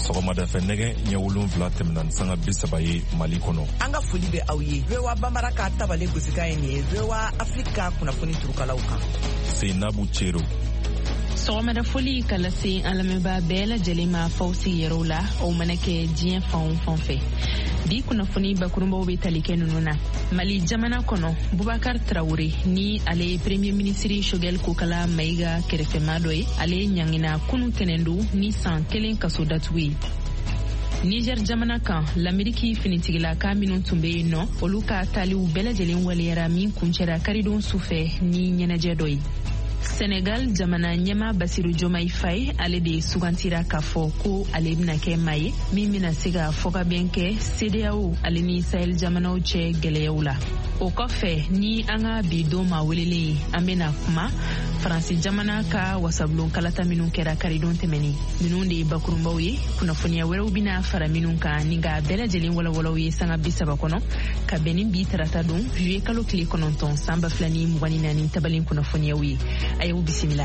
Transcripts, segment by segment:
sɔgɔmada fɛ nɛgɛ ɲɛ 7 tɛmɛna sanga 30 ye Mali kɔnɔ. An ka foli bɛ aw ye. VOA Bambara ka tabale gosika ye nin ye. VOA Afrika kunnafoni turukalaw kan. Seinabu Cero. Sɔgɔmada foli ka lase an lamɛnbaa bɛɛ lajɛlen ma faw sigiyɔrɔw la o mana kɛ diɲɛ fan o fan fɛ. Bi kunnafoni bakurunbaw bɛ tali kɛ ninnu na. Mali jamana kɔnɔ Bubakar Traore ni ale ye premier ministre Choguel Kokala Mayiga kɛrɛfɛma dɔ ye. Ale ɲangina kunu tɛnɛndu ni san 1 kaso datugu ye. Niger jamana kan l'Ameriki finitigilaka minnu tun bɛ yen nɔ olu ka taaliw bɛɛ lajɛlen waliyara min kuncɛra karidon sufɛ ni ɲɛnajɛ dɔ ye. Senegal jamana ɲɛma Basiru Jomayi Faye ale de sugantira k'a fɔ ko ale bɛna kɛ maa ye min bɛna se ka fɔkabɛn kɛ CEDEAO ale ni Sahel jamanaw cɛ gɛlɛyaw la. O kɔfɛ ni an ka bi don ma welelen an bɛna kuma Faransi jamana ka wasabulon kalata minnu kɛra karidon tɛmɛni. Minnu de ye bakurunbaw ye kunnafoniya wɛrɛw bɛna fara minnu kan ni ka bɛɛ lajɛlen walawalaw ye sanga 30 kɔnɔ ka bɛn ni bi tarata don juillet kalo tile 9 san 2024 tabalen kunnafoniyaw ye. A y'u bisimila.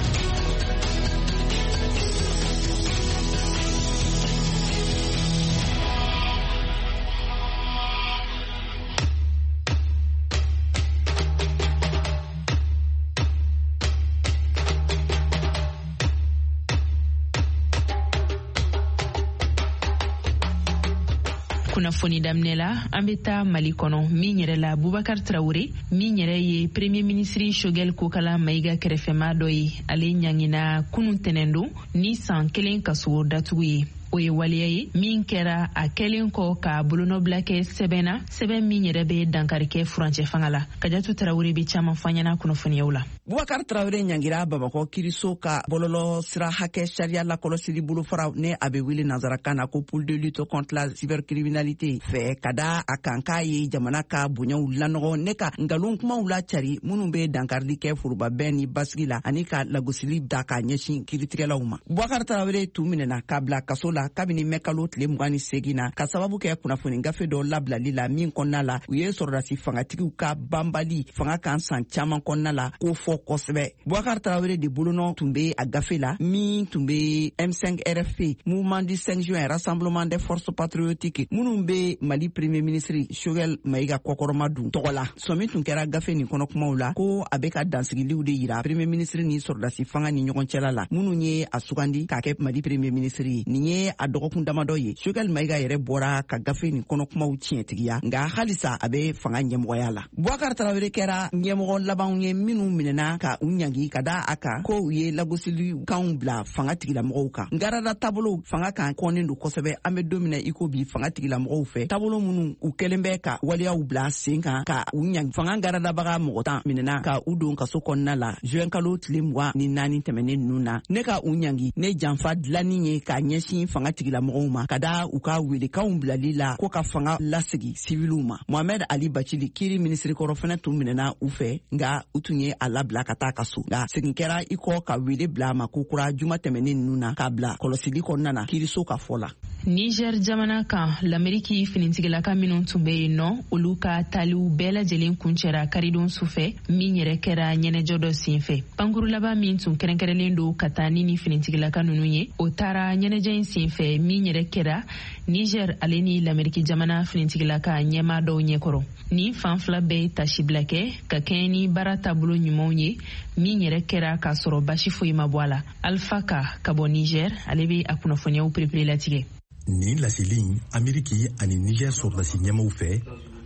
Kunnafoni daminɛ la an bɛ taa Mali kɔnɔ min yɛrɛ la Bubakar Traore min yɛrɛ ye premier ministre Choguel Kokala Mayiga kɛrɛfɛma dɔ ye ale ɲangina kunun tɛnɛndo ni san 1 kaso datugu ye. O ye waliya ye min kɛra a kɛlen kɔ ka bolonɔbila kɛ sɛbɛn min yɛrɛ bɛ dankari kɛ furancɛ fanga la. Kajatu Traore bɛ caman fɔ ɲɛna kunnafoniyaw la. Bubakar Traore ɲangira Bamakɔ kiriso ka bɔlɔlɔ sira hakɛ sariya lakɔlɔsili bolofara ne a bɛ wele nanzarakan na ko pour de lutte contre la cybercriminalité fɛ ka da a kan k'a ye jamana ka bonyaw lanɔgɔ ne ka ngalon kumaw la cari minnu bɛ dankarili kɛ forobabɛn ni basigi la ani ka lagosili da ka ɲɛsin kiritigɛlaw ma. Bubakar Traore tun minɛna k'a bila kaso la kabini mɛkalo tile 28 na ka sababu kɛ kunnafoni gafe dɔ labilali la min kɔnɔna la u ye sɔrɔdasi fangatigiw ka banbali fanga kan san caman kɔnɔna la ko fɔ kosɛbɛ. Bubakar Traore de bolonɔ tun bɛ a gafe la min tun bɛ M5 RFP Mouvement du 5 juin Rassemblement des forces patriotiques minnu bɛ Mali premier ministre Choguel Mayiga kɔkɔrɔma dun tɔgɔ la. Sɔmi tun kɛra gafe nin kɔnɔ kumaw la ko a bɛ ka dansigiliw de yira premier ministre ni sɔrɔdasi fanga ni ɲɔgɔn cɛla la minnu ye a sugandi k'a kɛ Mali premier ministre ye. Nin ye a dɔgɔkun damadɔ ye. Choguel Mayiga yɛrɛ bɔra ka gafe nin kɔnɔ kumaw tiɲɛtigiya nka halisa a bɛ fanga ɲɛmɔgɔya la. Bubakar Traore kɛra ɲɛmɔgɔ labanw ye minnu minɛna ka u ɲangi ka da a kan ko u ye lagosilikanw bila fanga tigilamɔgɔw kan. Ngarada taabolo fanga kan kɔnnen don kosɛbɛ. An bɛ don min na i ko bi fanga tigilamɔgɔw fɛ taabolo minnu u kɛlen bɛ ka waliyaw bila sen kan ka u ɲangi. Fanga garadabaga mɔgɔ 10 minɛna ka u don kaso kɔnɔna la juin kalo tile 24 tɛmɛnen ninnu na. Ne ka u ɲangi ne janfa dilanni ye ka ɲɛsin fanga tigilamɔgɔw ma ka da u ka welekanw bilali la ko ka fanga lasegi siviluw ma. Mohamed Ali Bachili kiri ministre kɔrɔ fɛnɛ tun minɛna u fɛ nka u tun ye a labila ka taa kaso. Nka segin kɛra i kɔ ka wele bila ma ko kura juma tɛmɛnen ninnu na k'a bila kɔlɔsili kɔnɔna na kiriso ka fɔ la. Niger jamana kan l'Ameriki finitigilaka minnu tun bɛ yen nɔ olu ka taaliw bɛɛ lajɛlen kuncɛra karidon sufɛ min yɛrɛ kɛra ɲɛnɛjɔ dɔ senfɛ. Pankuru laban min tun kɛrɛnkɛrɛnlen don ka taa ni finitigilaka ninnu ye o taara ɲɛnɛjɛ in senfɛ min yɛrɛ kɛra Niger ale ni l'Ameriki jamana finitigilaka ɲɛma dɔw ɲɛkɔrɔ. Ni fan fila bɛɛ tasibila kɛ ka kɛɲɛ ni baara taabolo ɲumanw ye min yɛrɛ kɛra k'a sɔrɔ basi foyi ma bɔ a la. Alpha ka bɔ Niger ale bɛ a kunnafoniyaw perepere latigɛ. Ni laseli in Ameriki ani Niger sɔrɔdasi ɲɛmaw fɛ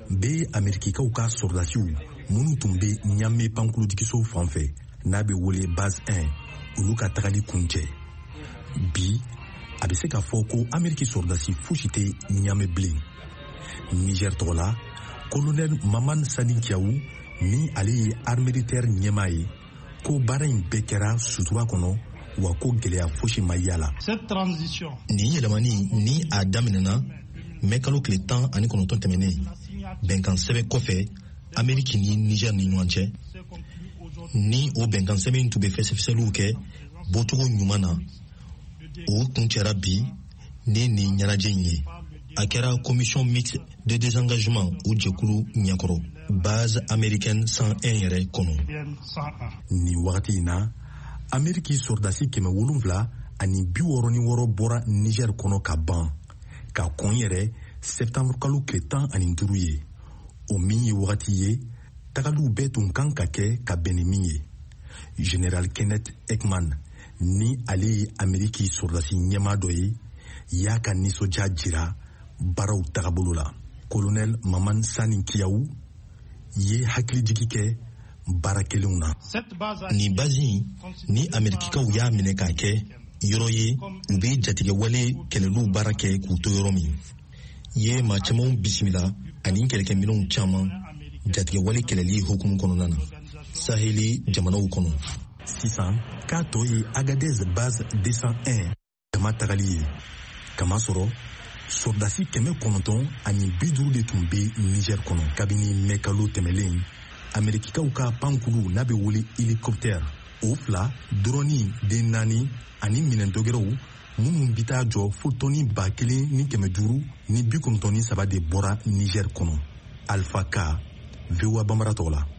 bɛ Amerikikaw ka sɔrɔdasiw minnu tun bɛ Ɲame pankuludigiso fan fɛ n'a bɛ wele base 1 olu ka tagali kuncɛ. Bi a bɛ se ka fɔ ko Ameriki sɔrɔdasi fosi tɛ Ɲame bilen. Niger tɔgɔ la colonel Maman Sani Kiawu ni ale ye armée militaire ɲɛmaa ye ko baara in bɛɛ kɛra sutura kɔnɔ wa ko gɛlɛya fosi ma yala. Nin yɛlɛmani ni a daminɛna mɛ kalo tile 19 tɛmɛnen bɛnkan sɛbɛn kɔfɛ Ameriki ni Niger ni ɲɔgɔn cɛ ni o bɛnkan sɛbɛn tun bɛ fɛsɛfɛsɛliw kɛ bɔcogo ɲuman na o kuncɛra bi ni nin ɲɛnajɛ in ye. A kɛra commission mixte de désengagement o jɛkulu ɲɛkɔrɔ base américaine 101 yɛrɛ kɔnɔ. Nin wagati in na Ameriki sɔrɔdasi 700 ani 66 bɔra Niger kɔnɔ ka ban ka kɔn yɛrɛ septembre kalo tile 15 ye. O min ye wagati ye tagaliw bɛɛ tun kan ka kɛ ka bɛn ni min ye. Général Kenneth Ekman ni ale ye Ameriki sɔrɔdasi ɲɛma dɔ ye y'a ka nisɔndiya jira baaraw tagabolo la. Colonel Maman Sani Kiyaw ye hakilijigi kɛ baara kelenw na. Ni bazi ni Amerikikaw y'a minɛ k'a kɛ yɔrɔ ye u bɛ jatigɛwale kɛlɛliw baara kɛ k'u to yɔrɔ min. Ye maa camanw bisimila ani kɛlɛkɛminɛnw caman jatigɛwale kɛlɛli hukumu kɔnɔna na Saheli jamanaw kɔnɔ. Sisan k'a tɔ ye Agadez base 201 dama tagali ye. Kamasɔrɔ sɔrɔdasi 950 ani 50 de tun bɛ Niger kɔnɔ kabini mai kalo tɛmɛlen. Amerikikaw ka pankulu n'a bɛ wele hélicoptère o 2 drone den 4 ani minɛntɔgɛrɛw minnu bi taa jɔ fo tɔni 1,500 ni 93 de bɔra Niger kɔnɔ. Alpha K, VOA Bambara tɔgɔ la.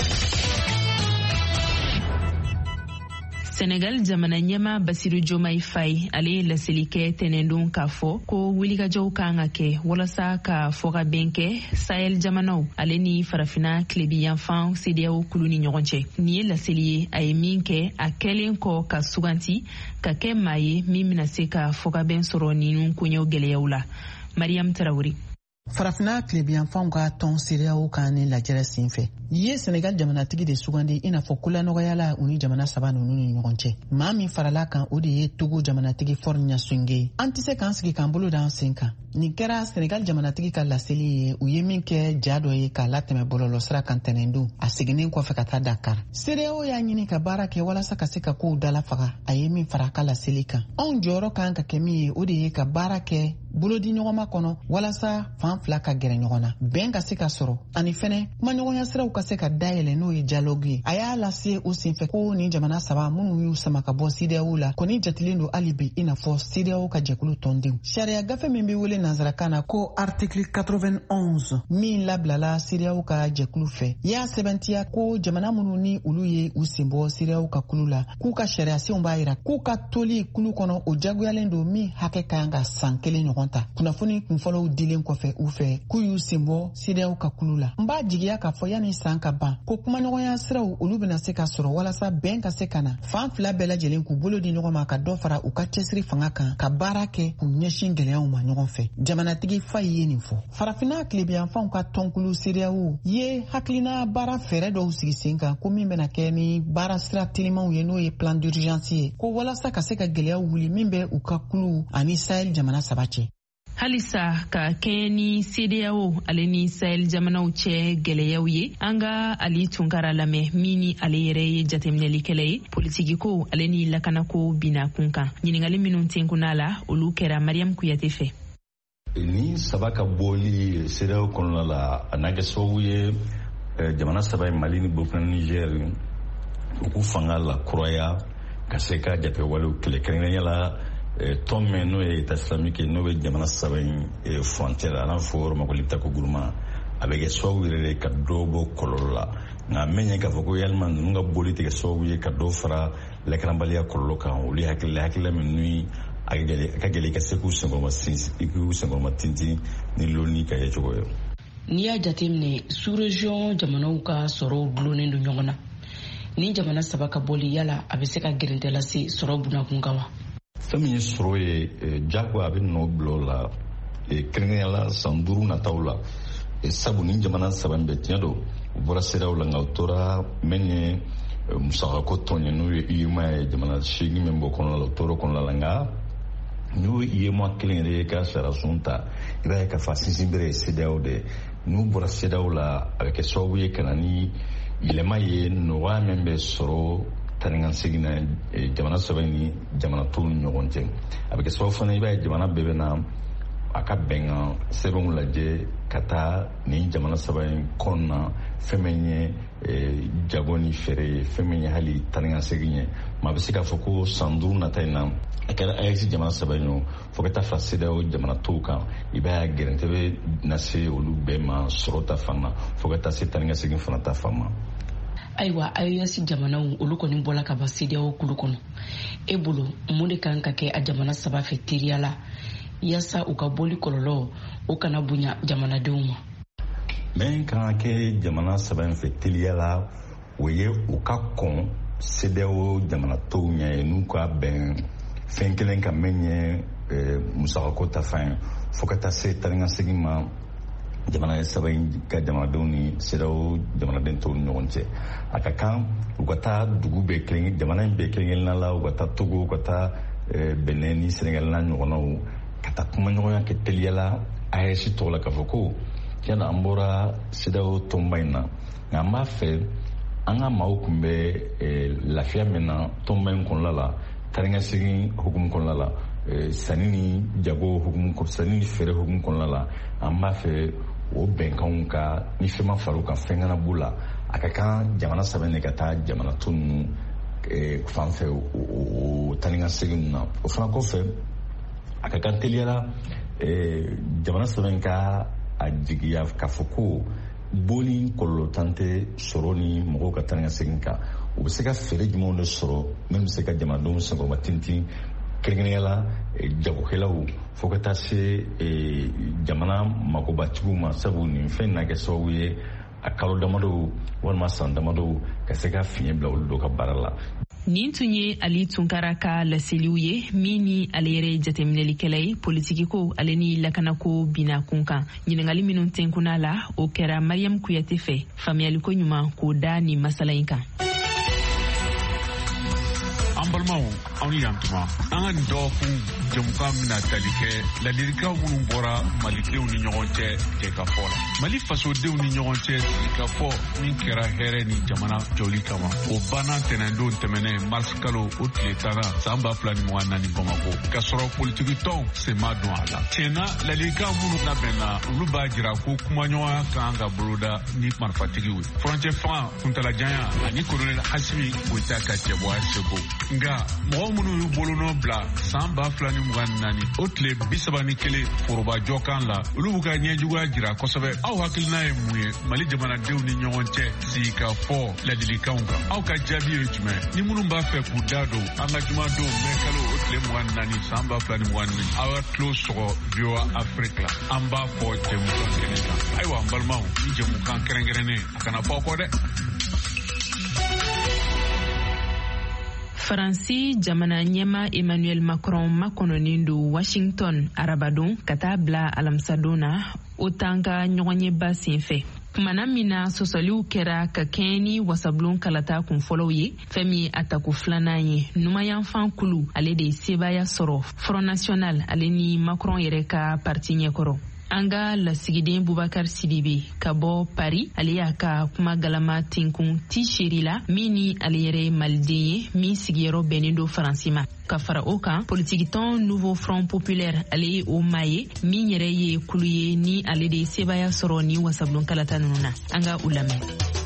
Senegal jamana ɲɛma Basiru Diomaye Faye ale ye laseli kɛ tɛnɛndon k'a fɔ ko wulikajɔw kan ka kɛ walasa ka fɔ ka bɛn kɛ Sahel jamanaw ale ni farafina tilebi yanfan CEDEAO kulu ni ɲɔgɔn cɛ. Nin ye laseli ye a ye min kɛ a kɛlen kɔ ka suganti ka kɛ maa ye min bɛna se ka fɔ ka bɛn sɔrɔ ninnu koɲɛw gɛlɛyaw la. Mariam Tarawuri. Farafina tilebiyanfanw ka tɔn CEDEAO kan ni lajɛrɛ sen fɛ ye Senegal jamanatigi de sugandi i n'a fɔ kolanɔgɔyala u ni jamana saba ninnu ni ɲɔgɔn cɛ. Maa min farala kan o de ye Togo jamanatigi Faure Gnassingbé. An tɛ se k'an sigi k'an bolo d'an sen kan. Nin kɛra Senegal jamanatigi ka laseli ye u ye min kɛ ja dɔ ye k'a latɛmɛ bɔlɔlɔsira kan tɛnɛndon a seginnen kɔfɛ ka taa Dakar. CEDEAO y'a ɲini ka baara kɛ walasa ka se ka kow dalafaga a ye min fara a ka laseli kan. Anw jɔyɔrɔ kan ka kɛ min ye o de ye ka baara kɛ bolodi ɲɔgɔnma kɔnɔ walasa fan fila ka gɛrɛ ɲɔgɔn na bɛn ka se ka sɔrɔ ani fɛnɛ kumaɲɔgɔnya siraw ka se ka dayɛlɛ n'o ye dialogue ye. A y'a lase o senfɛ ko ni jamana saba minnu y'u sama ka bɔ CEDEAO la kɔni jatilen don hali bi i n'a fɔ CEDEAO ka jɛkulu tɔndenw. Sariya gafe min bɛ wele nanzarakan na ko article 91 min labilala CEDEAO ka jɛkulu fɛ y'a sɛbɛntiya ko jamana minnu ni olu ye u sen bɔ CEDEAO ka kulu la k'u ka sariya senw b'a yira k'u ka toli kulu kɔnɔ o jagoyalen don min hakɛ ka kan ka san 1 ɲɔgɔn ta. Kunnafoni kunfɔlɔw dilen kɔfɛ u fɛ k'u y'u sen bɔ CEDEAO ka kulu la. N b'a jigiya k'a fɔ yanni san ka ban ko kumaɲɔgɔnya siraw olu bɛna se ka sɔrɔ walasa bɛn ka se ka na fan fila bɛɛ lajɛlen k'u bolo di ɲɔgɔn ma ka dɔ fara u ka cɛsiri fanga kan ka baara kɛ k'u ɲɛsin gɛlɛyaw ma ɲɔgɔn fɛ. Jamanatigi Faye ye nin fɔ. Farafina tilebiyanfanw ka tɔnkulu CEDEAO ye hakilina baara fɛɛrɛ dɔw sigi sen kan ko min bɛna kɛ ni baara sira telimanw ye n'o ye plan d'urgence ye ko walasa ka se ka gɛlɛyaw wuli min bɛ u ka kulu ani Sahel jamana saba cɛ. Halisa ka kɛɲɛ ni CEDEAO ale ni Sahel jamanaw cɛ gɛlɛyaw ye an ka Ali Tunkara lamɛn min ni ale yɛrɛ ye jateminɛlikɛla ye politiki ko ale ni lakanako bina kun kan. Ɲininkali minnu tenkunna la olu kɛra Mariam Kuyate fɛ. Ni saba ka bɔli CEDEAO kɔnɔna la a n'a kɛ sababu ye jamana saba ye Mali ni Burkina ni Niger u k'u fanga la kuraya ka se ka jatewalew kɛlɛ kɛrɛnkɛrɛnnenya la tɔn min n'o ye État islamique n'o bɛ jamana saba in frontière a n'a fɔ yɔrɔ ma ko Liptako Gourma a bɛ kɛ sababu yɛrɛ de ka dɔ bɔ kɔlɔlɔ la nka mɛ ɲɛ k'a fɔ ko yalima ninnu ka boli tɛ kɛ sababu ye ka dɔ fara lakaranbaliya kɔlɔlɔ kan olu hakilila min ni a ka gɛlɛn ka se k'u senkɔrɔma tintin ni loni ka ye cogo ye. N'i y'a jateminɛ sous-région jamanaw ka sɔrɔw dulonnen don ɲɔgɔn na ni jamana saba ka bɔli yala a bɛ se ka gɛrɛntɛ lase sɔrɔ bunakun kan wa? Fɛn min ye sɔrɔ ye jago a bɛ nɔ bila o la kɛrɛnkɛrɛnnenya la san 5 nataw la sabu ni jamana saba in bɛɛ tiɲɛ don u bɔra CEDEAO la nka u tora min ye musakako tɔn ye n'o ye UEMOA ye jamana 8 min bɔ kɔnɔna la u tora kɔnɔna la nka n'u ye UEMOA kelen yɛrɛ ye ka sariya sun ta i b'a ye ka fa sinsin bere ye CEDEAO de n'u bɔra CEDEAO la a bɛ kɛ sababu ye ka na ni yɛlɛma ye nɔgɔya min bɛ sɔrɔ taniŋan segin na jamana saba ni jamana tɔw ni ɲɔgɔn cɛ a bɛ kɛ sababu fana i b'a ye jamana bɛɛ bɛ na a ka bɛnkan sɛbɛnw lajɛ ka taa nin jamana saba in kɔn na fɛn min ye jago ni fɛɛrɛ ye fɛn min ye hali taniŋan segin ye maa bɛ se k'a fɔ ko san 5 nata in na a kɛra AES jamana saba in ye fo ka taa fara CEDEAO jamana tɔw kan i b'a ye gɛrɛntɛ bɛ na se olu bɛɛ ma sɔrɔ ta fan na fo ka taa se taniŋan segin fana ta fan ma. Ayiwa IOS jamanaw olu kɔni bɔla ka ba CEDEAO kulu kɔnɔ. E bolo mun de kan ka kɛ a jamana saba fɛ teriya la yasa u ka boli kɔlɔlɔ o kana bonya jamanadenw ma? Min kan ka kɛ jamana saba fɛ teriya la o ye u ka kɔn CEDEAO jamana tɔw ɲɛ n'u ka bɛn fɛn kelen ka min ye musakako ta fan fo ka taa se taa ni ka segin ma jamana saba ka jamanadenw ni CEDEAO jamanaden tɔw ni ɲɔgɔn cɛ. A ka kan u ka taa dugu bɛɛ kelen jamana in bɛɛ kelen-kelenna la u ka taa Togo u ka taa Benin ni Senegal n'a ɲɔgɔnnaw ka taa kumaɲɔgɔnya kɛ teliya la AES tɔgɔ la k'a fɔ ko tiɲɛna an bɔra CEDEAO tɔnba in na nka an b'a fɛ an ka maaw tun bɛ lafiya min na tɔnba in kɔnɔna la taa ni ka segin hukumu kɔnɔna la sanni ni jago hukumu sanni ni feere hukumu kɔnɔna la an b'a fɛ o bɛnkanw ka ni fɛn ma far'u kan fɛn kana b'u la a ka kan jamana saba de ka taa jamana tɔ ninnu fan fɛ o taa ni ka segin na o fana kɔfɛ a ka kan teliyara jamana saba ka a jigiya k'a fɔ ko bon ni kɔlɔlɔ tan tɛ sɔrɔ ni mɔgɔw ka taa ni ka segin kan u bɛ se ka feere jumɛnw de sɔrɔ min bɛ se ka jamanadenw sɛgɛnba tintin kɛrɛnkɛrɛnnenya la jagokɛlaw fo ka taa se jamana magobatigiw ma sabu nin fɛn na kɛ sababu ye a kalo damadɔ walima san damadɔ ka se ka fiɲɛ bila olu dɔ ka baara la. Nin tun ye Ali Tunkara ka laseliw ye min ni ale yɛrɛ jateminɛlikɛla ye politiki ko ale ni lakanako bina kun kan. Ɲiningali minnu tɛnkuna la o kɛra Mariam Kuyate fɛ faamuyaliko ɲuman k'o da ni masala in kan. An balimaw aw ni yantuma an ka nin dɔgɔkun jamukan bɛna tali kɛ ladilikan minnu bɔra malidenw ni ɲɔgɔn cɛ jɛkafɔ la. Mali fasodenw ni ɲɔgɔn cɛ sigikafɔ min kɛra hɛrɛ ni jamana jɔli kama o banna tɛnɛndon tɛmɛnɛ mars kalo o tile 10 san 2024 Bamako ka sɔrɔ politiki tɔnw sen ma don a la. Tiɲɛna ladilikan minnu labɛnna olu b'a jira ko kumaɲɔgɔnya kan ka boloda ni marifatigiw ye. Furancɛ fanga kuntalajanya ani kolonɛli Hasimi Goyita ka cɛbɔya seko. Nga mɔgɔ minnu y'u bolonɔ bila san 2024 o tile 31 forobajɔ kan la olu b'u ka ɲɛjuguya jira kosɛbɛ. Aw hakilina ye mun ye Mali jamanadenw ni ɲɔgɔn cɛ sigikafɔ ladilikanw kan? Aw ka jaabi ye jumɛn? Ni minnu b'a fɛ k'u da don an ka jumadon mɛ kalo o tile 24 san 2024 aw ka tulo sɔgɔ VOA Afrique la. An b'a fɔ jɛmukan kɛnɛ kan. Ayiwa an balimaw ni jɛmukan kɛrɛnkɛrɛnnen a kana fɔ kɔ dɛ. Faransi jamana ɲɛma Emmanuel Macron makɔnɔnin don Washington arabadon ka taa bila alamisadon na o tan ka ɲɔgɔnyeba senfɛ. Kumana min na sɔsɔliw kɛra ka kɛɲɛ ni wasabulon kalata kunfɔlɔw ye fɛn min ye atako filanan ye numayanfan kulu ale de ye sebaya sɔrɔ Front National ale ni Macron yɛrɛ ka parti ɲɛkɔrɔ. An ka lasigiden Bubakar Sidibe ka bɔ Paris ale y'a ka kuma galama tenkun Tisheri la min ni ale yɛrɛ maliden ye min sigiyɔrɔ bɛnnen don Faransi ma. Ka fara o kan politikitɔn Nouveau Front Populaire ale ye o maa ye min yɛrɛ ye kulu ye ni ale de sebaya sɔrɔ ni wasabulon kalata ninnu na. An ka u lamɛn.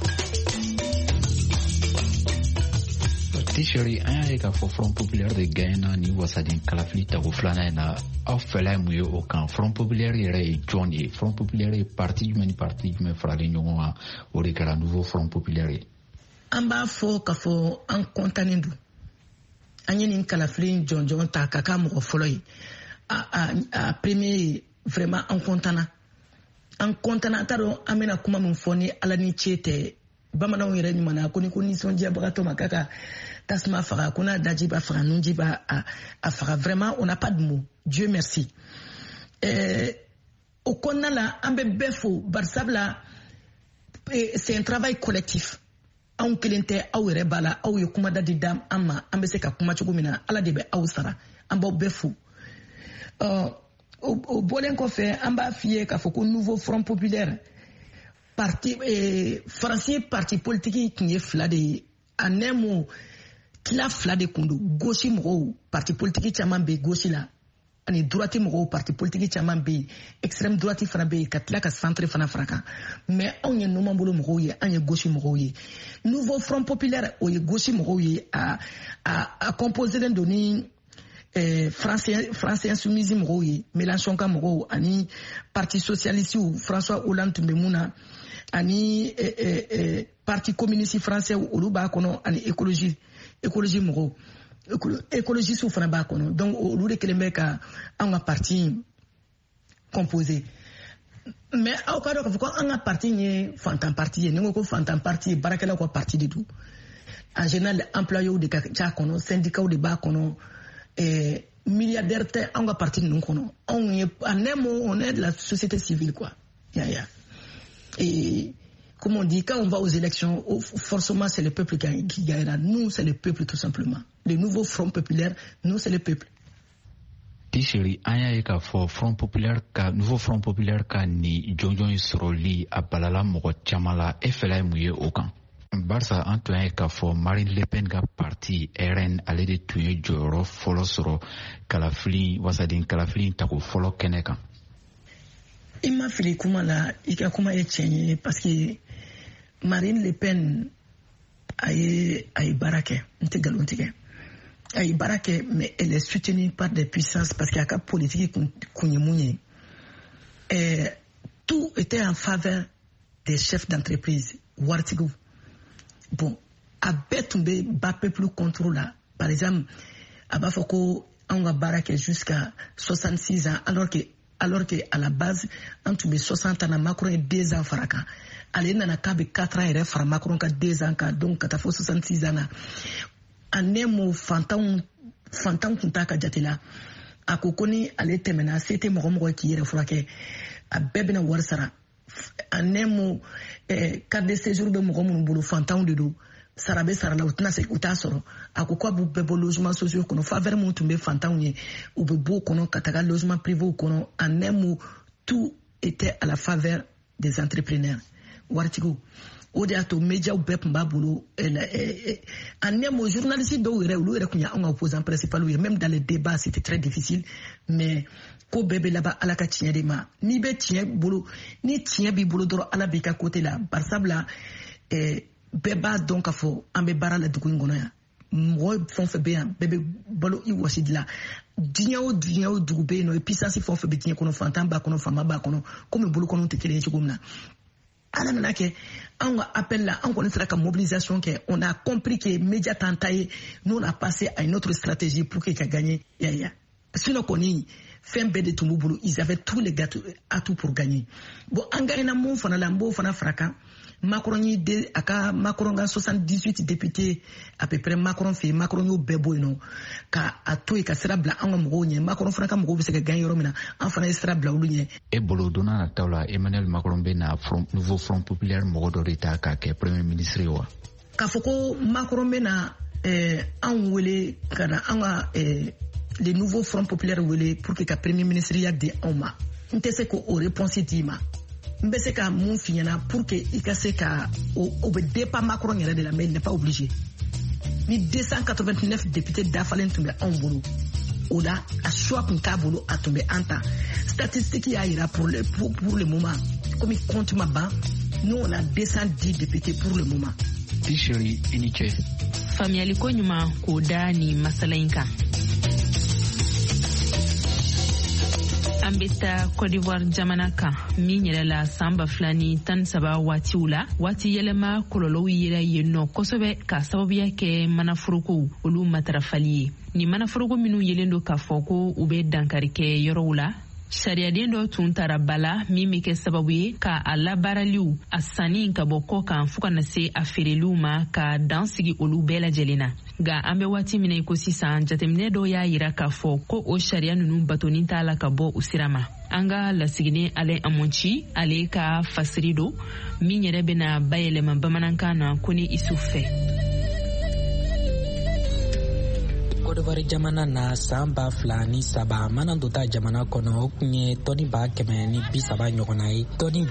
Tisheri an y'a ye k'a fɔ Front Populaire de gagnena ni wasaden kalafili tago filanan in na aw fɛla ye mun ye o kan? Front Populaire yɛrɛ ye jɔn ye? Front Populaire ye parti jumɛn ni parti jumɛn faralen ɲɔgɔn kan o de kɛra Nouveau Front Populaire ye? An b'a fɔ k'a fɔ an kɔntannen don an ye nin kalafili jɔnjɔn ta ka k'a mɔgɔ fɔlɔ ye. A premier ye vraiment an kɔntanna an t'a dɔn an bɛna kuma min fɔ ni ala ni ce tɛ. Bamananw yɛrɛ ɲuman ko ni ko nisɔndiyabagatɔ ma k'a ka tasuma faga ko n'a daji b'a faga nunji b'a a faga. Vraiment on n'a pas de mot. Dieu merci. O kɔnɔna la an bɛ bɛɛ fo barisabula c'est un travail collectif. Anw kelen tɛ aw yɛrɛ b'a la aw ye kumada di an ma an bɛ se ka kuma cogo min na ala de bɛ aw sara an b'aw bɛɛ fo. O bɔlen kɔfɛ an b'a f'i ye k'a fɔ ko Nouveau Front Populaire parti Faransi parti politique tun ye fila de ye a nɛmu tila fila de kun don. Gauche mɔgɔw parti politique caman bɛ gauche la ani droite mɔgɔw parti politique caman bɛ yen extrême droite fana bɛ yen ka tila ka centre fana fara kan mais anw ye numan bolo mɔgɔw ye an ye gauche mɔgɔw ye. Nouveau Front Populaire o ye gauche mɔgɔw ye a composé don ni français insoumise mɔgɔw ye Mélenchon ka mɔgɔw ani parti socialiste François Hollande tun bɛ mun na ani parti communiste français olu b'a kɔnɔ ani écologie mɔgɔw écologistes fana b'a kɔnɔ donc olu de kelen bɛ ka an ka parti composé mais aw ka dɔn k'a fɔ ko an ka parti ye fantan parti ye ni ko fantan parti ye baarakɛlaw ka parti de don en général employés de ka ca kɔnɔ syndicats de b'a kɔnɔ milliardaires tɛ an ka parti ninnu kɔnɔ anw ye en un mot on est de la société civile quoi et comme on dit quand on va aux élections forcément c'est le peuple qui gagnera nous c'est le peuple tout simplement le nouveau front populaire nous c'est le peuple. Tishiri an y'a ye k'a fɔ nouveau front populaire ka ni jɔnjɔn sɔrɔli a balala mɔgɔ caman la e fɛla ye mun ye o kan barisa an tun y'a ye k'a fɔ Marine Le Pen ka parti RN ale de tun ye jɔyɔrɔ fɔlɔ sɔrɔ wasaden kalafili tako fɔlɔ kɛnɛ kan. I ma fili kuma la i ka kuma ye tiɲɛ ye parce que Marine Le Pen a ye baara kɛ n tɛ nkalon tigɛ. Elle est mais elle est soutenue par des puissances parce qu'il y a qu'à politique tout était en faveur des chefs d'entreprise. Wartigo. Bon, à Betumbe, Bape plus contrôle là. Par exemple, à Bafoko, on va baraquer jusqu'à 66 ans, alors que à la base, en tout 60 ans, Macron est 2 ans faraka. Allez, n'a qu'à 4 ans, il est Macron qu'à 2 ans, donc, qu'à 66 ans. Anemo fantan kunta ka jatela a ko koni ale tɛmɛna se tɛ mɔgɔ mɔgɔ k'i yɛrɛ furakɛ a bɛɛ bɛna wari sara anemo carte de séjour bɛ mɔgɔ minnu bolo fantanw de don sara bɛ sara la u t'a sɔrɔ a ko k'a b'u bɛɛ bɔ logement sociaux kɔnɔ faveur minnu tun bɛ fantanw ye u bɛ bɔ o kɔnɔ ka taga logement privé kɔnɔ anemo tout était à la faveur des entrepreneurs waritigiw. O de y'a to médias bɛɛ tun b'a bolo en un mot journalistes dɔw yɛrɛ olu yɛrɛ tun y'an ka opposants principaux ye même dans les débats c'était très difficile mais ko bɛɛ bɛ laban ala ka tiɲɛ de ma ni tiɲɛ b'i bolo dɔrɔn ala b'i ka côté la barisabula bɛɛ b'a dɔn k'a fɔ an bɛ baara la dugu in kɔnɔ yan mɔgɔ fɛn o fɛn bɛ yan bɛɛ bɛ balo i wɔsi de la diɲɛ o dugu bɛ yen nɔ puissance fɛn o fɛn bɛ diɲɛ kɔnɔ fantan b'a kɔnɔ faama b'a kɔnɔ komi bolokɔnɔw tɛ kelen ye cogo min na. ala nana kɛ an ka appel la an kɔni sera ka mobilisation kɛ on a compris que média tanta ye nous on a passé à une autre stratégie pour que ka gagner sinon kɔni fɛn bɛɛ de tun b'u bolo ils avaient tous les atouts pour gagner bon an gagnera mun fana la n b'o fana fara kan Macron Macron ka 78 députés à peu près Macron fɛ Macron y'o bɛɛ bɔ yen nɔ ka a to yen ka sira bila an ka mɔgɔw ɲɛ Macron fana ka mɔgɔw bɛ se ka gagner yɔrɔ min na an fana ye sira bila olu ɲɛ. E bolo don n'a nataw la Emmanuel Macron bɛ na nouveau front populaire mɔgɔ dɔ de ta k'a kɛ premier ministre ye wa. K'a fɔ ko Macron bɛ na an wele ka na an ka le nouveau front populaire wele pour que ka premier ministre ya di anw ma n tɛ se k'o réponse d'i ma. n bɛ se ka mun f'i ɲɛna pour que i ka se ka o bɛ dépend Macron yɛrɛ de la mais il n'est pas obligé ni 289 députés dafalen tun bɛ anw bolo o la a choix tun t'a bolo a tun bɛ an ta statistique y'a yira pour le moment comme compte ma ban nous on a 210 députés pour le moment. Tishiri i ni ce. Faamuyali ko ɲuman k'o da ni masala in kan. An bɛ taa Côte d'Ivoire jamana kan min yɛrɛ la san 2013 waatiw la waati yɛlɛma kɔlɔlɔw yera yen nɔ kosɛbɛ ka sababuya kɛ manaforoko olu matarafali ye ni manaforoko minnu yelen don k'a fɔ ko u bɛ dankari kɛ yɔrɔw la sariyaden dɔ tun tara bala min bɛ kɛ sababu ye ka a labaaraliw a sanni ka bɔ kɔ kan fo ka na se a feereliw ma ka dan sigi olu bɛɛ lajɛlen na nka an bɛ waati min na ko sisan jateminɛ dɔw y'a yira k'a fɔ ko o sariya ninnu batoni t'a la ka bɔ u sira ma an ka lasigiden Alain Amonchi ale ka fasiri don min yɛrɛ bɛna bayɛlɛma bamanankan na ko ni isu fɛ. Côte d'Ivoire jamana na san 2003 mana dɔ ta jamana kɔnɔ o kun ye tɔni 130 ɲɔgɔnna ye tɔni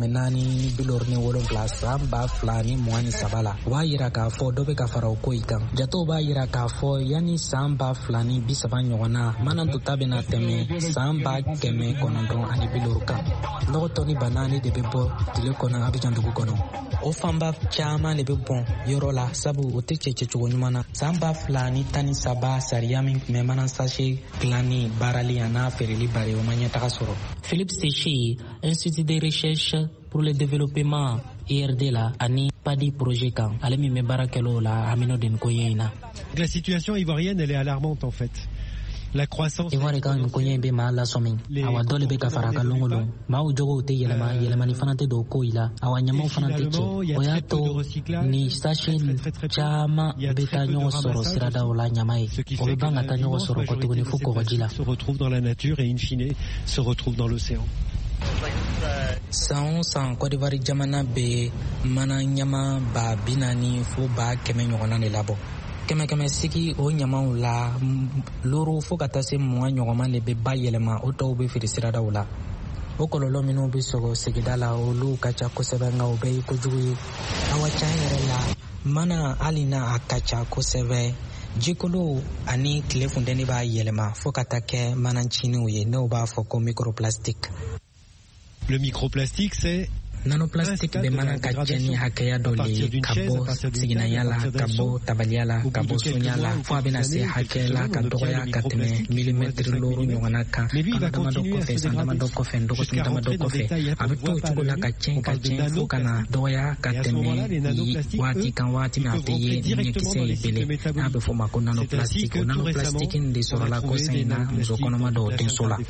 477 san 2023 la o b'a yira k'a fɔ dɔ bɛ ka fara o ko in kan jatew b'a yira k'a fɔ yanni san 2030 ɲɔgɔnna mana dɔ ta bɛna tɛmɛ san 960 kan nɔgɔ tɔni 4 de bɛ bɔ tile kɔnɔ Abidjan dugu kɔnɔ o fanba caman de bɛ bɔn yɔrɔ la sabu o tɛ cɛcogo ɲuman na san 2013 ba sariya min tun bɛ mana sachet dilanni baarali a n'a feereli bari o ma ɲɛtaga sɔrɔ. Philippe Séché, Institut de recherche pour le développement IRD la ani PADI projet kan ale min bɛ baara kɛla o la Amino Denkoye in na. La situation ivoirienne elle est alarmante en fait. La croissance Ivoire ka Nkoye bɛ maa lasɔmi awa dɔ le bɛ ka fara ka lɔngolɔn maaw jogow tɛ yɛlɛma yɛlɛmani fana tɛ don ko in la awa ɲamaw fana tɛ cɛ o y'a to ni sachet caman bɛ taa ɲɔgɔn sɔrɔ siradaw la ɲama ye o bɛ ban ka taa ɲɔgɔn sɔrɔ kɔ tuguni fo kɔgɔji la. se retrouve dans la nature et in fine se retrouve dans l'océan. San o san Côte d'Ivoire jamana bɛ mana ɲama ba 40 fo ba 100 ɲɔgɔnna de labɔ. Kɛmɛ sigi o ɲamaw la loro fo ka taa se 20 ɲɔgɔnma de bɛ ba yɛlɛma o tɔw bɛ feere siradaw la. O kɔlɔlɔ minnu bɛ sɔrɔ sigida la olu ka ca kosɛbɛ nka o bɛɛ ye kojugu ye. Awa can yɛrɛ la mana hali na a ka ca kosɛbɛ jikolo ani tile funtɛni b'a yɛlɛma fo ka taa kɛ mananciniw ye n'o b'a fɔ ko microplastique. Le microplastique c'est nanoplastique bɛ mana ka cɛni hakɛya dɔ le ka bɔ siginaya la ka bɔ tabaliya la ka bɔ sonya la fo a bɛna se hakɛ la ka dɔgɔya ka tɛmɛ milimɛtiri loro ɲɔgɔnna kan kalo damadɔ kɔfɛ san damadɔ kɔfɛ dɔgɔkun damadɔ kɔfɛ a bɛ to o cogo la ka tiɲɛ fo ka na dɔgɔya ka tɛmɛ waati kan waati min a tɛ ye ɲɛkisɛ ye bele n'a bɛ fɔ o ma ko nanoplastique o nanoplastique in de sɔrɔla kɔsan in na muso kɔnɔma dɔw denso la.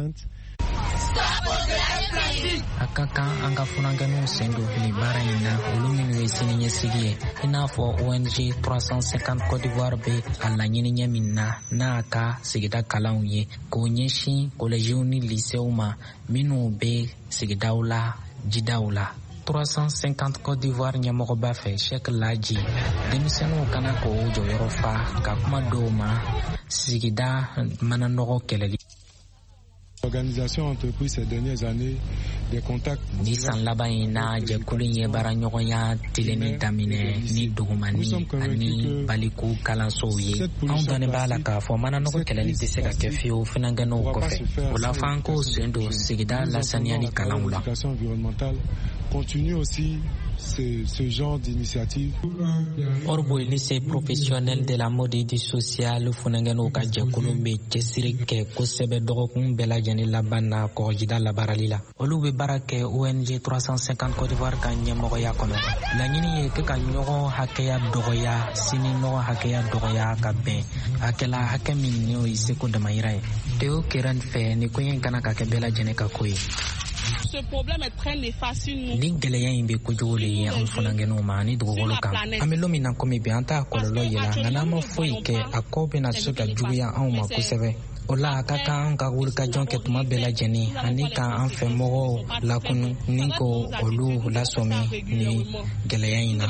A ka kan an ka funankɛninw sen don nin baara in na olu minnu ye siniɲɛsigi ye i n'a fɔ ONG 350 Côte d'Ivoire bɛ a laɲini ɲɛ min na n'a ka sigida kalanw ye k'o ɲɛsin kɔlɛjiw ni lisew ma minnu bɛ sigidaw la jidaw la. 350 Côte d'Ivoire ɲɛmɔgɔba fɛ Cheikh Laji denmisɛnninw kana k'o jɔyɔrɔ fa ka kuma dɔw ma sigida mananɔgɔ kɛlɛli. L'organisation a entrepris ces dernières années des contacts. Ni san laban in na jɛkulu in ye baara ɲɔgɔnya tilenni daminɛ ni dugumani ani baliku kalansow ye. Anw dannen b'a la k'a fɔ mananɔgɔ kɛlɛli tɛ se ka kɛ fiyewu funakɛninw kɔfɛ. O la f'an k'o sen don sigida lasaniyani kalanw la. Continue aussi ce genre d'initiative. Orbo lycée professionnel de la mode et du social funangɛninw ka jɛkulu bɛ cɛsiri kɛ kosɛbɛ dɔgɔkun bɛɛ lajɛlen laban na kɔgɔjida labaarali la. Olu bɛ baara kɛ ONG 350 Côte d'Ivoire ka ɲɛmɔgɔya kɔnɔ. Laɲini ye ka ɲɔgɔn hakɛya dɔgɔya sini nɔgɔ hakɛya dɔgɔya ka bɛn hakɛla hakɛ min n'o ye seko damayira ye. Theo Keren fɛ ni ko in kana ka kɛ bɛɛ lajɛlen ka ko ye. Ni gɛlɛya in bɛ kojugu le ye anw funangɛninw ma ani dugukolo kan. An bɛ don min na komi bi an t'a kɔlɔlɔ yela nka n'an ma foyi kɛ a kɔ bɛna se ka juguya anw ma kosɛbɛ. O la a ka kan an ka wulikajɔ kɛ tuma bɛɛ lajɛlen ani ka an fɛ mɔgɔw lakunu ni ko olu lasɔmi ni gɛlɛya in na.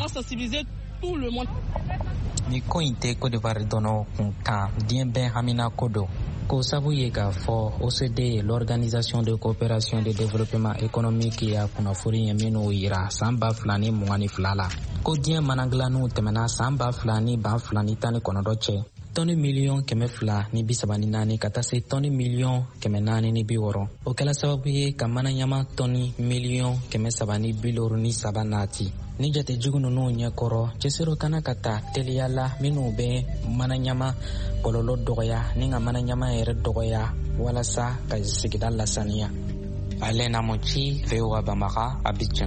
Ni ko in tɛ Côte d'Ivoire dɔrɔn kun kan diɲɛ bɛɛ hamina ko don. Ko sabu ye k'a fɔ OCDE l'Organisation de coopération de développement économique y'a kunnafoni ye minnu yira san 2022 la ko diɲɛ manadilanniw tɛmɛna san 2022 cɛ tɔni miliyɔn 234 ka taa se tɔni miliyɔn 460. O kɛla sababu ye ka mana ɲama tɔni miliyɔn 373 nati. Ni jatejugu ninnu ɲɛkɔrɔ cɛsiro kana ka taa teliya la minnu bɛ mana ɲama kɔlɔlɔ dɔgɔya ni ka mana ɲama yɛrɛ dɔgɔya walasa ka sigida lasaniya. Alena Mochi, VOA Bamaka, Abidjan.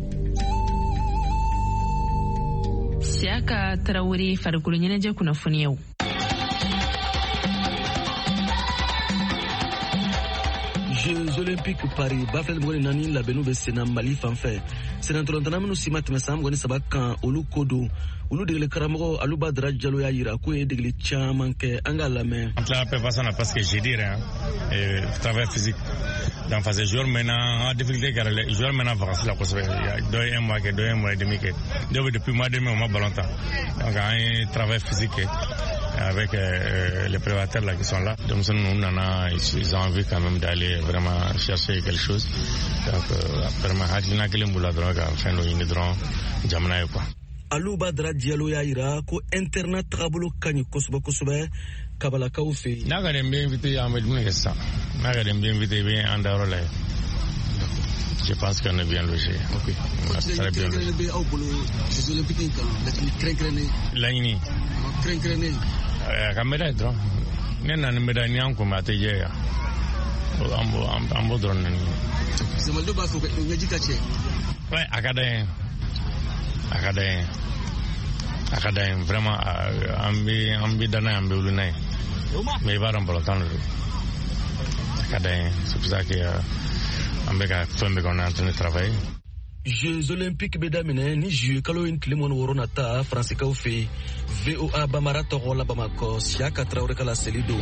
Siaka Traoré farikolo ɲɛnajɛ kunnafoniyaw. Jeux olympiques Paris Bafel Mugoni Nani labɛnniw bɛ senna Mali fanfɛ. Senatɔlɔntana minnu si ma tɛmɛ san 23 kan olu ko don. Olu degeli karamɔgɔ Aluba Dara Jalo y'a yira k'o ye degeli caman kɛ an ka lamɛn. On tila bɛɛ fasa na parce que j'ai dit rien travail physique. Donc parce que joueur maintenant en difficulté car les joueurs maintenant vacances la kosɛbɛ. Dɔ ye un mois kɛ, dɔ ye un mois et demi kɛ. Dɔw bɛ depuis mois de mai on ma ballon temps. Donc an ye travail physique kɛ. Avec les prédateurs là qui sont là. Donc ils ont envie quand même d'aller vraiment chercher quelque chose. Donc vraiment hakilina kelen b'u la dɔrɔn ka fɛn dɔ ɲini dɔrɔn jamana ye quoi. Aluba Dara Diallo y'a yira ko internet tagabolo ka ɲi kosɛbɛ kosɛbɛ kabalakaw fɛ yen. N'a ka den bɛ invité an bɛ dumuni kɛ sisan. N'a ka den bɛ invité bɛ an dayɔrɔ la yen. Je pense qu'on est bien logé. Ok. Très bien logé. Laɲini. ka médaille dɔrɔn ne nana médaille ni an kun bɛ a tɛ jɛ yan an b'o dɔrɔn nani. Malidenw b'a fɔ ɲɛji ka cɛ. A ka d'an ye vraiment an bɛ danna an bɛ wuli n'a ye mais i b'a dɔn balontan de don a ka d'an ye c'est pour ça que an bɛ ka fɛn bɛɛ kɛ on est en train de travailler. Jeux olympiques bɛ daminɛ ni juillet kalo in tile 6 nata Faransikaw fɛ VOA Bamara tɔgɔ la Bamakɔ Siaka Traoré ka laseli don.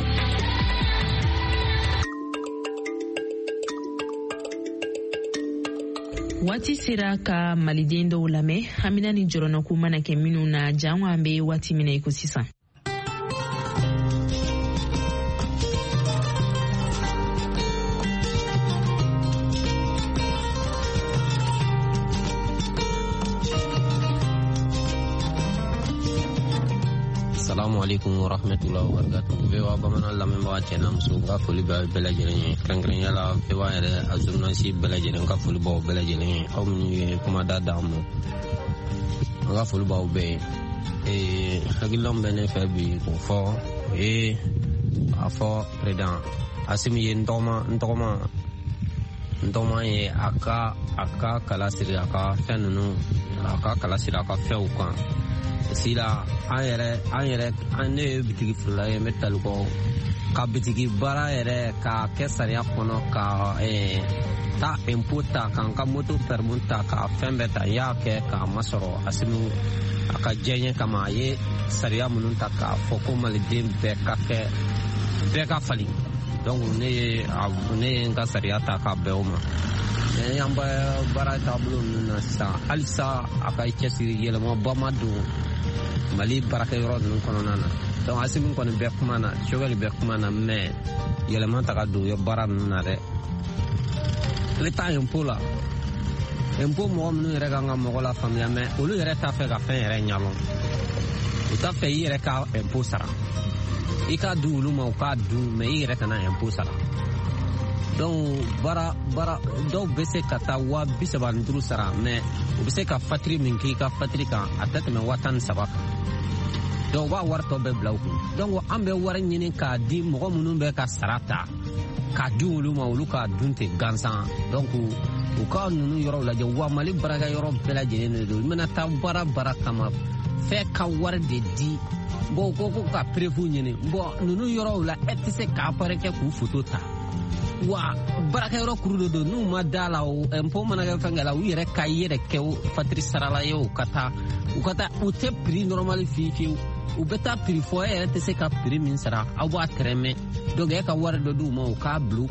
Waati sera ka maliden dɔw lamɛn Hamina ni jɔrɔnɔku mana kɛ minnu na jango an bɛ waati min na i ko sisan. Assalamu alaikum wa rahmatullahi wa barakatuh. VOA Bamana lamɛnbaga cɛ n'a muso ka foli bɛ bɛɛ lajɛlen ye. Kɛrɛnkɛrɛnnenya la VOA yɛrɛ a journaliste bɛɛ lajɛlen ka foli b'aw bɛɛ lajɛlen ye. Aw minnu ye kumada d'an ma an ka foli b'aw bɛɛ ye. Hakililaw bɛ ne fɛ bi k'o fɔ a fɔ président Asimi ye n tɔgɔma ye a ka kala siri a ka fɛn ninnu a ka kala siri a ka fɛnw kan. Sila an ne ye bitigi fila ye n bɛ talikɔ ka bitigi baara yɛrɛ ka kɛ sariya kɔnɔ ka ta impôt ta ka n ka moto permis ta ka fɛn bɛɛ ta n y'a kɛ k'a masɔrɔ Asimi a ka diɲɛ kama a ye sariya minnu ta k'a fɔ ko maliden bɛɛ ka fali donc ne ye n ka sariya ta k'a bɛn o ma. An bɛ baara taabolo ninnu na sisan halisa a ka cɛsiri yɛlɛmaba ma don Mali baarakɛyɔrɔ ninnu kɔnɔna na. Donc Asimi kɔni bɛɛ kuma na Choguel bɛɛ kuma na mais yɛlɛma ta ka don ye baara ninnu na dɛ. I bɛ taa impôt la impôt mɔgɔ minnu yɛrɛ kan ka mɔgɔ la faamuya mais olu yɛrɛ t'a fɛ ka fɛn yɛrɛ ɲalon u t'a fɛ i yɛrɛ ka impôt sara i k'a di olu ma u k'a dun mais i yɛrɛ kana impôt sara. Donc baara dɔw bɛ se ka taa 35,000 sara mais u bɛ se ka fatiri min k'i ka fatiri kan a tɛ tɛmɛ 17,000 kan. Donc u b'a wari tɔ bɛɛ bila u kun. Donc an bɛ wari ɲini k'a di mɔgɔ minnu bɛ ka sara ta k'a di olu ma olu k'a dun ten gansan. Donc u ka ninnu yɔrɔw lajɛ wa Mali baarakɛyɔrɔ bɛɛ lajɛlen de don i mana taa baara kama fɛn ka wari de di bon ko ka prévu ɲini bon ninnu yɔrɔw la e tɛ se k'a appareil kɛ k'u photo ta. Wa baarakɛyɔrɔ kuru de don n'u ma da la o impôt mana kɛ fɛn kɛ la u yɛrɛ ka yɛrɛ kɛ o fatiri sarala ye u ka taa u tɛ prix normal fiyewu u bɛ taa prix fɔ e yɛrɛ tɛ se ka prix min sara aw b'a tɛrɛmɛ donc e ka wari dɔ d'u ma u k'a bila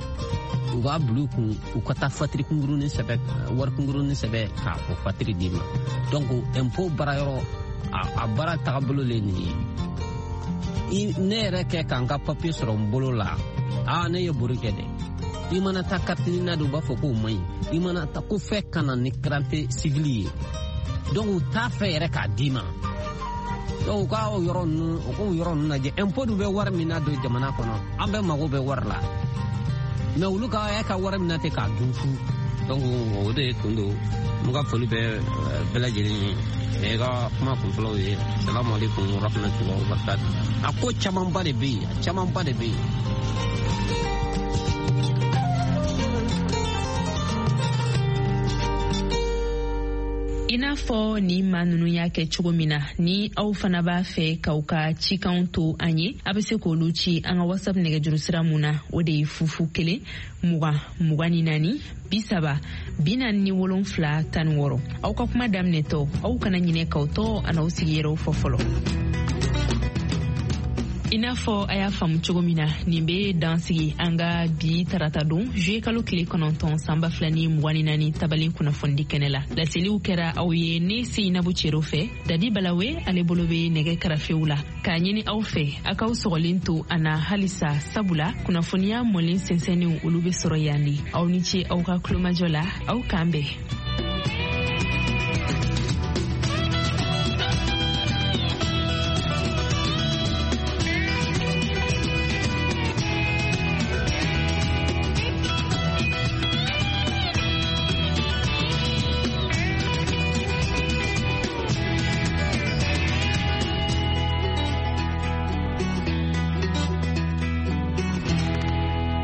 u kun u ka taa fatiri kunkurunin sɛbɛn wari kunkurunin sɛbɛn k'a o fatiri d'i ma donc impôt baarayɔrɔ a baara tagabolo le nin ye ne yɛrɛ kɛ k'an ka papier sɔrɔ n bolo la ne ye bori kɛ dɛ i mana taa carte na de u b'a fɔ k'o man ɲi i mana taa ko fɛn kana ni carte civile ye donc u t'a fɛ yɛrɛ k'a d'i ma donc u ka o yɔrɔ ninnu lajɛ impôt bɛ wari min na don jamana kɔnɔ an bɛɛ mago bɛ wari la mais olu ka wari min na tɛ k'a dun fu donc o de tun don n ka foli bɛ bɛɛ lajɛlen ye ne ka kuma kunfɔlɔw ye salamu alaikum wa rahmatullahi wa barakatuh a ko camanba de bɛ yen I n'a fɔ ni maa ninnu y'a kɛ cogo min na ni aw fana b'a fɛ k'aw ka cikanw to an ye a bɛ se k'olu ci an ka WhatsApp nɛgɛjuru sira mun na o de ye 01 20 24 30 47 16 aw ka kuma daminɛtɔ aw kana ɲinɛ k'aw tɔ a n'aw sigiyɔrɔw fɔ fɔlɔ. I n'a fɔ a y'a faamu cogo min na nin bɛ dansigi an ka bi tarata don juillet kalo tile 9 san 2024 tabalen kunnafoni kɛnɛ la laseliw kɛra aw ye ne Seinabu Cero fɛ Dadi Balawe ale bolo bɛ nɛgɛ karafew la k'a ɲini aw fɛ a k'aw sɔgɔlen to a na halisa sabula kunnafoniya mɔlen sɛnsɛnniw olu bɛ sɔrɔ yan de aw ni ce aw ka kulomajɔ la aw k'an bɛn.